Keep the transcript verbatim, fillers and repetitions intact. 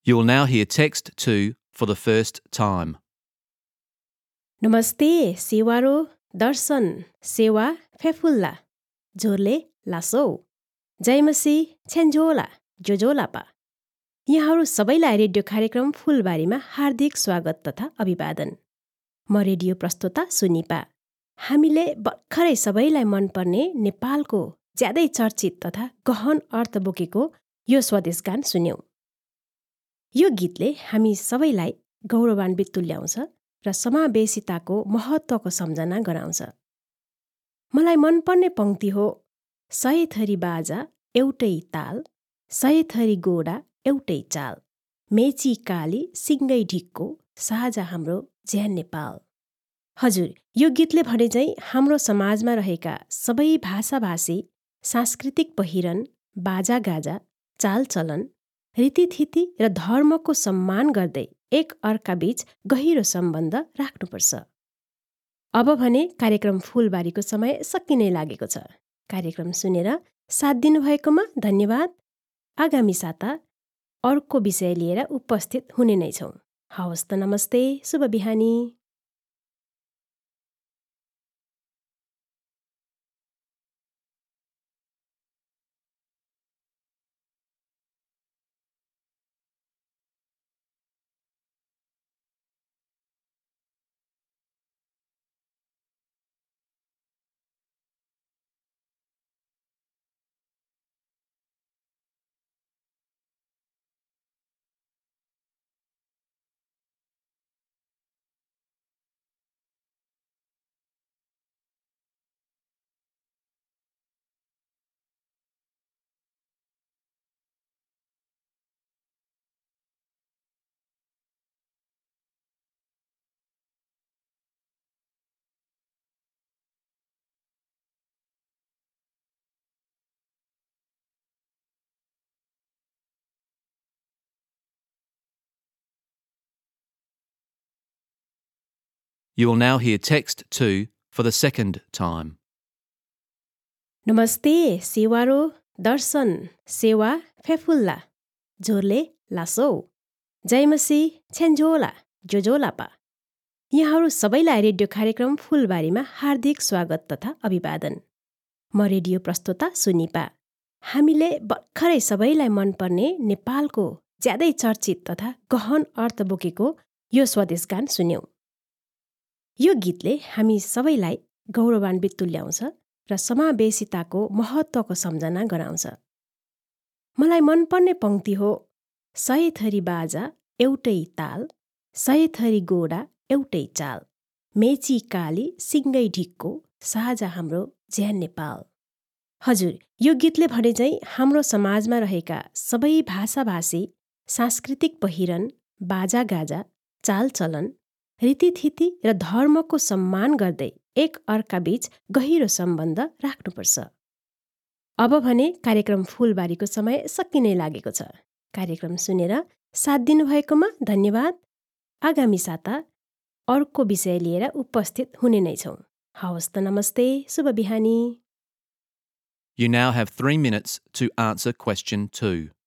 You will now hear text two for the first time. नमस्ते सेवारो दर्शन सेवा फेफुल्ला जोरले लासो जयमसी छेन्जोला जोजोलापा। यहाँहरू सबैलाई रेडियो कार्यक्रम फुलबारीमा हार्दिक स्वागत तथा अभिवादन। म रेडियो प्रस्तोता सुनिपा। हामीले भर्खरै सबैलाई मनपर्ने नेपालको ज्यादै चर्चित तथा गहन अर्थ बोकेको यो स्वदेश गान सुन्यौं। यो गीतले हामी सबैलाई गौरवान्वित तुल्याउँछ र समावेशिताको महत्त्वको सम्झना गराउँछ। मलाई मनपर्ने पंक्ति हो, सय थरी बाजा एउटै ताल, सय थरी गोडा एउटै चाल, मेची काली सिङ्गै ढिक्को साझा हाम्रो ज्यान नेपाल। हजुर, यो गीतले भने चाहिँ हाम्रो समाजमा रहेका सबै भाषाभाषी, सांस्कृतिक पहिरन, बाजागाजा, चालचलन, रीतिथिति र धर्मको सम्मान गर्दै एक अर्काबीच गहिरो सम्बन्ध राख्नुपर्छ। अब भने कार्यक्रम फुलबारीको समय सकिनै लागेको छ। कार्यक्रम सुनेर साथ दिनुभएकोमा धन्यवाद। आगामी साता अर्को विषय लिएर उपस्थित हुने नै छौँ। हवस् त, नमस्ते, शुभ बिहानी। You will now hear text two for the second time. नमस्ते सेवारो दर्शन सेवा फेफुल्ला जोरले लासो जयमसी छेन्जोला जोजोलापा। यहाँहरू सबैलाई रेडियो कार्यक्रम फुलबारीमा हार्दिक स्वागत तथा अभिवादन। म रेडियो प्रस्तोता सुनिपा। हामीले भर्खरै सबैलाई मनपर्ने नेपालको ज्यादै चर्चित तथा गहन अर्थ बोकेको यो स्वदेश गान सुन्यौं। यो गीतले हामी सबैलाई गौरवान्वित तुल्याउँछ र समावेशिताको महत्त्वको सम्झना गराउँछ। मलाई मनपर्ने पंक्ति हो, सय थरी बाजा एउटै ताल, सय थरी गोडा एउटै चाल, मेची काली सिङ्गै ढिक्को साझा हाम्रो ज्यान नेपाल। हजुर, यो गीतले भने चाहिँ हाम्रो समाजमा रहेका सबै भाषाभाषी, सांस्कृतिक पहिरन, बाजागाजा, चालचलन, रीतिथिति र धर्मको सम्मान गर्दै एक अर्काबीच गहिरो सम्बन्ध राख्नुपर्छ। अब भने कार्यक्रम फुलबारीको समय सकिनै लागेको छ। कार्यक्रम सुनेर साथ दिनुभएकोमा धन्यवाद। आगामी साता अर्को विषय लिएर उपस्थित हुने नै छौँ। हवस् त, नमस्ते, शुभ बिहानी। You now have three minutes to answer question two.